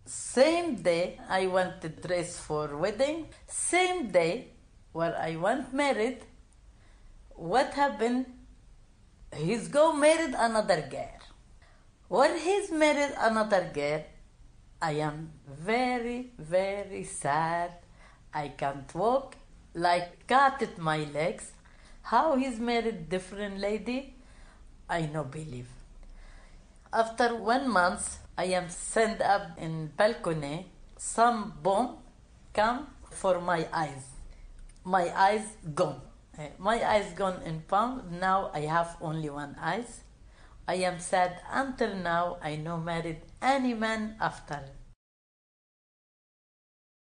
Same day I went to dress for wedding. Same day where I went married. What happened? He's go married another girl. When he's married another girl, I am very, very sad. I can't walk, like cut at my legs. How he's married different lady, I no believe. After 1 month, I am sent up in balcony. Some bomb come for my eyes. My eyes gone. My eyes gone in pound. Now I have only one eyes. I am sad until now. I no married any man after